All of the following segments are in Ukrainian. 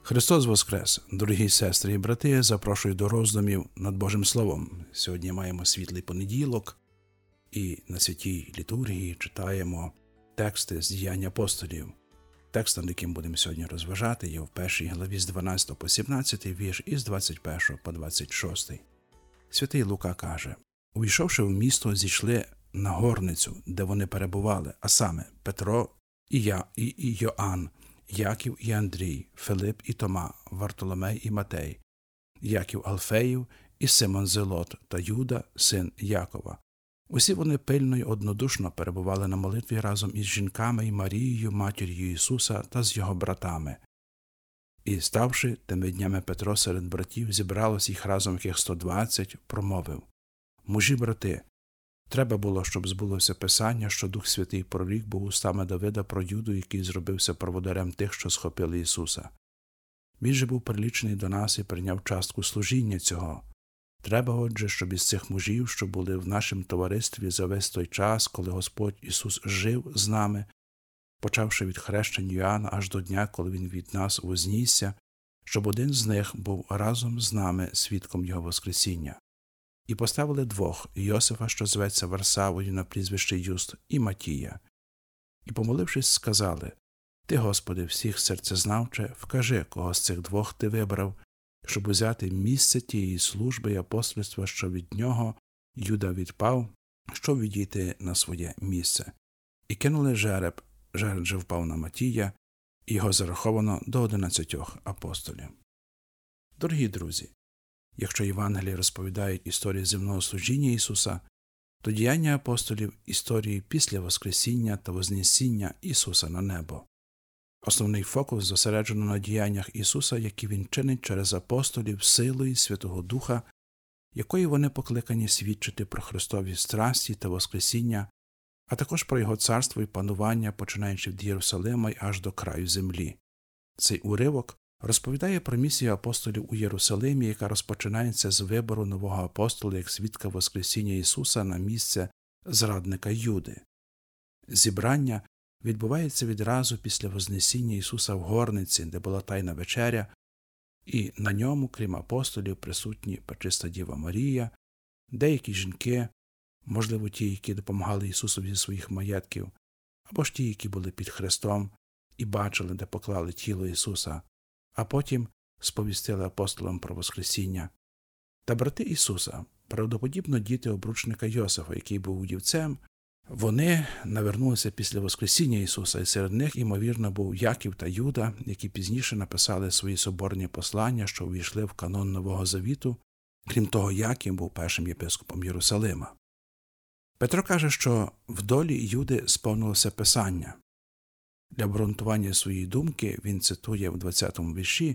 Христос Воскрес! Дорогі сестри і брати, запрошую до роздумів над Божим Словом. Сьогодні маємо світлий понеділок і на святій літургії читаємо тексти з діянь апостолів. Текст, над яким будемо сьогодні розважати, є в першій главі з 12 по 17 вірш і з 21 по 26. Святий Лука каже: «Увійшовши в місто, зійшли на горницю, де вони перебували, а саме Петро і Йоанн, Яків і Андрій, Филип і Тома, Вартоломей і Матей, Яків Алфеїв і Симон Зелот та Юда, син Якова. Усі вони пильно й однодушно перебували на молитві разом із жінками і Марією, матір'ю Ісуса, та з його братами. І, ставши тими днями Петро серед братів, зібралось їх разом яких 120, промовив: «Мужі, брати, треба було, щоб збулося Писання, що Дух Святий прорік був устами Давида про Юду, який зробився проводарем тих, що схопили Ісуса. Він же був прилічений до нас і прийняв частку служіння цього. Треба, отже, щоб із цих мужів, що були в нашому товаристві за весь той час, коли Господь Ісус жив з нами, почавши від хрещення Йоанна аж до дня, коли Він від нас вознісся, щоб один з них був разом з нами свідком Його Воскресіння. І поставили двох – Йосифа, що зветься Варсавою на прізвище Юст, і Матія. І, помолившись, сказали: Ти, Господи, всіх серцезнавче, вкажи, кого з цих двох Ти вибрав, щоб узяти місце тієї служби і апостольства, що від нього Юда відпав, щоб відійти на своє місце. І кинули жереб же впав на Матія, і його зараховано до 11 апостолів». Дорогі друзі, якщо Євангелії розповідають історію земного служіння Ісуса, то діяння апостолів – історії після Воскресіння та Вознесіння Ісуса на небо. Основний фокус зосереджено на діяннях Ісуса, які Він чинить через апостолів силою Святого Духа, якої вони покликані свідчити про Христові страсті та Воскресіння, а також про Його царство і панування, починаючи від Єрусалима й аж до краю землі. Цей уривок розповідає про місію апостолів у Єрусалимі, яка розпочинається з вибору нового апостола як свідка Воскресіння Ісуса на місце зрадника Юди. Зібрання відбувається відразу після Вознесіння Ісуса в горниці, де була Тайна вечеря, і на ньому, крім апостолів, присутні Пречиста Діва Марія, деякі жінки, можливо, ті, які допомагали Ісусові зі своїх маєтків, або ж ті, які були під хрестом і бачили, де поклали тіло Ісуса, а потім сповістили апостолам про Воскресіння. Та брати Ісуса, правдоподібно діти обручника Йосифа, який був удівцем, вони навернулися після Воскресіння Ісуса, і серед них, ймовірно, був Яків та Юда, які пізніше написали свої соборні послання, що увійшли в канон Нового Завіту. Крім того, Яків був першим єпископом Єрусалима. Петро каже, що в долі Юди сповнилося Писання. Для обґрунтування своєї думки він цитує в 20-му вірші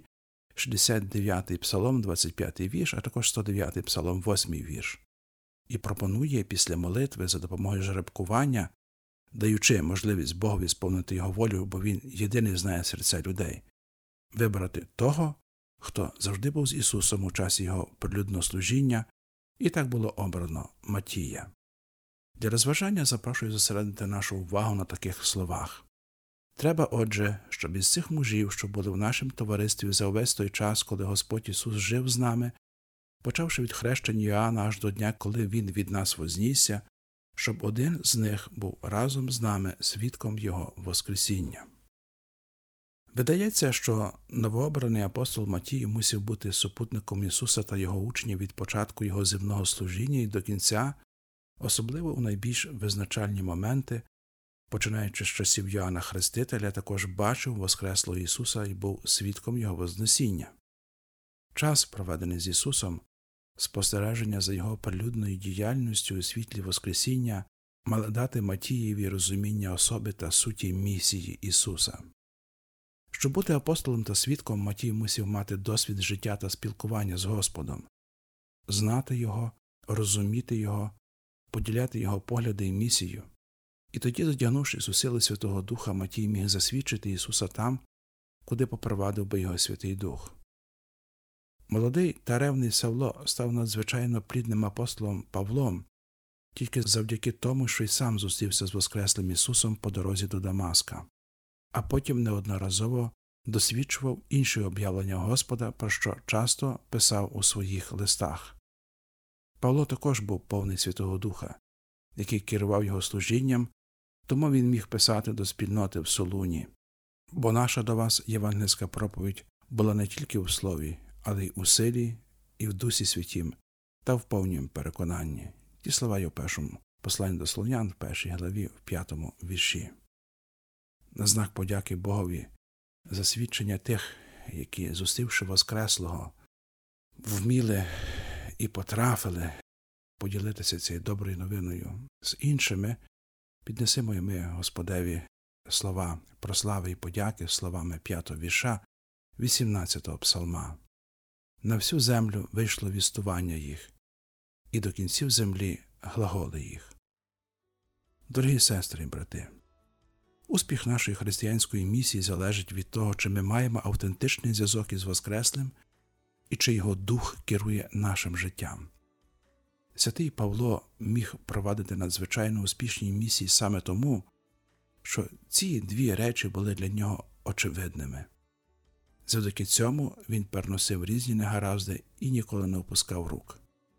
69-й псалом, 25-й вірш, а також 109-й псалом, 8-й вірш. І пропонує після молитви за допомогою жеребкування, даючи можливість Богові сповнити Його волю, бо Він єдиний знає серця людей, вибрати того, хто завжди був з Ісусом у часі Його прилюдного служіння, і так було обрано Матія. Для розважання запрошую зосередити нашу увагу на таких словах. Треба, отже, щоб із цих мужів, що були в нашому товаристві за увесь той час, коли Господь Ісус жив з нами, почавши від хрещення Йоанна аж до дня, коли Він від нас вознісся, щоб один з них був разом з нами свідком Його Воскресіння. Видається, що новообраний апостол Матій мусив бути супутником Ісуса та Його учнів від початку Його земного служіння і до кінця, особливо у найбільш визначальні моменти, починаючи з часів Йоанна Хрестителя, також бачив Воскреслого Ісуса і був свідком Його Вознесіння. Час, проведений з Ісусом, спостереження за Його прилюдною діяльністю у світлі Воскресіння, мали дати Матієві розуміння особи та суті місії Ісуса. Щоб бути апостолом та свідком, Матій мусив мати досвід життя та спілкування з Господом, знати Його, розуміти Його, поділяти Його погляди і місію. І тоді, задягнувшись у сили Святого Духа, Матій міг засвідчити Ісуса там, куди попровадив би Його Святий Дух. Молодий та ревний Савло став надзвичайно плідним апостолом Павлом тільки завдяки тому, що й сам зустрівся з Воскреслим Ісусом по дорозі до Дамаска, а потім неодноразово досвідчував інші об'явлення Господа, про що часто писав у своїх листах. Павло також був повний Святого Духа, який керував його служінням, тому він міг писати до спільноти в Солуні. Бо наша до вас євангельська проповідь була не тільки у слові, але й у силі, і в Дусі Святім, та в повнім переконанні. Ті слова є в першому посланні до Солунян, в 1 главі, в 5 вірші. На знак подяки Богові за свідчення тих, які, зустрівши Воскреслого, вміли і потрафили поділитися цією доброю новиною з іншими, піднесемо й ми Господеві слова прослави і подяки словами 5-го вірша 18-го псалма. На всю землю вийшло вістування їх, і до кінців землі глаголи їх. Дорогі сестри і брати, успіх нашої християнської місії залежить від того, чи ми маємо автентичний зв'язок із Воскреслим і чи його дух керує нашим життям. Святий Павло міг провадити надзвичайно успішні місії саме тому, що ці дві речі були для нього очевидними. Завдяки цьому він переносив різні негаразди і ніколи не опускав рук.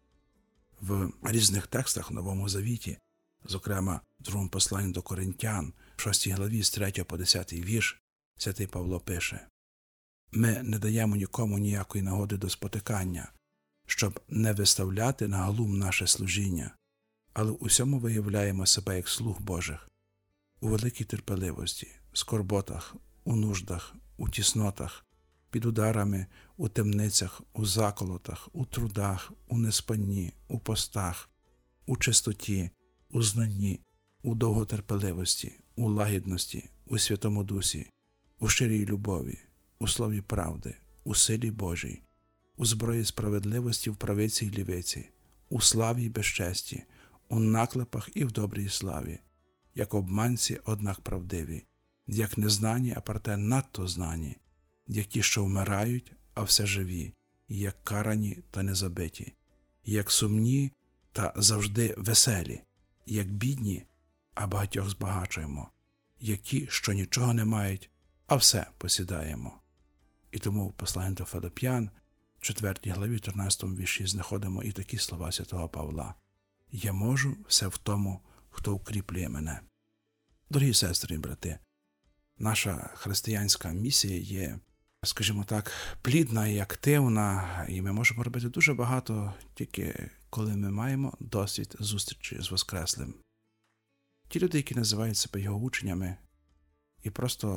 В різних текстах в Новому Завіті, зокрема в другому посланні до Коринтян, в 6 главі з 3 по 10 вірш, святий Павло пише: «Ми не даємо нікому ніякої нагоди до спотикання, щоб не виставляти на глум наше служіння, але в усьому виявляємо себе як слуг Божих, у великій терпеливості, скорботах, у нуждах, у тіснотах, під ударами, у темницях, у заколотах, у трудах, у неспанні, у постах, у чистоті, у знанні, у довготерпеливості, у лагідності, у Святому Дусі, у щирій любові, у слові правди, у силі Божій, у зброї справедливості в правиці й лівиці, у славі й безчесті, у наклепах і в добрій славі, як обманці, однак правдиві, як незнані, а проте надто знані, як ті, що вмирають, а все живі, як карані та незабиті, як сумні та завжди веселі, як бідні, а багатьох збагачуємо, як ті, що нічого не мають, а все посідаємо». І тому в посланні до Филип'ян, 4 главі, 13 вірші, знаходимо і такі слова святого Павла: «Я можу все в тому, хто укріплює мене». Дорогі сестри і брати, наша християнська місія є, скажімо так, плідна і активна, і ми можемо робити дуже багато тільки коли ми маємо досвід зустрічі з Воскреслим. Ті люди, які називають себе його учнями і просто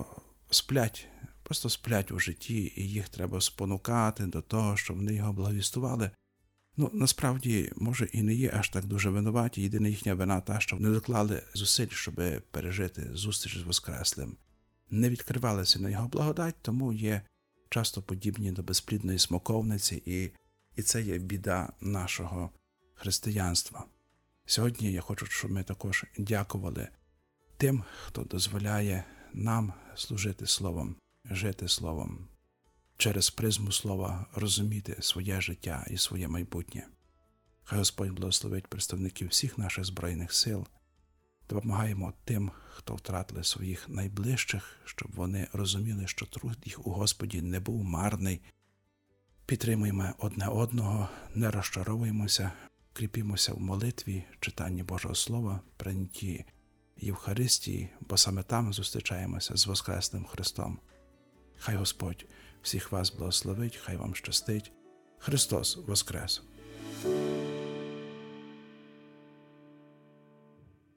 сплять у житті, і їх треба спонукати до того, щоб вони його благовістували, насправді, може, і не є аж так дуже винуваті. Єдина їхня вина та, що не доклали зусиль, щоб пережити зустріч з Воскреслим. Не відкривалися на його благодать, тому є часто подібні до безплідної смоковниці, і це є біда нашого християнства. Сьогодні я хочу, щоб ми також дякували тим, хто дозволяє нам служити Словом, жити Словом, через призму Слова розуміти своє життя і своє майбутнє. Хай Господь благословить представників всіх наших Збройних сил. Допомагаємо тим, хто втратили своїх найближчих, щоб вони розуміли, що труд їх у Господі не був марний. Підтримуємо одне одного, не розчаровуємося, кріпімося в молитві, читанні Божого Слова, прийнятті Євхаристії, бо саме там зустрічаємося з Воскреслим Христом. Хай Господь всіх вас благословить, хай вам щастить. Христос Воскрес!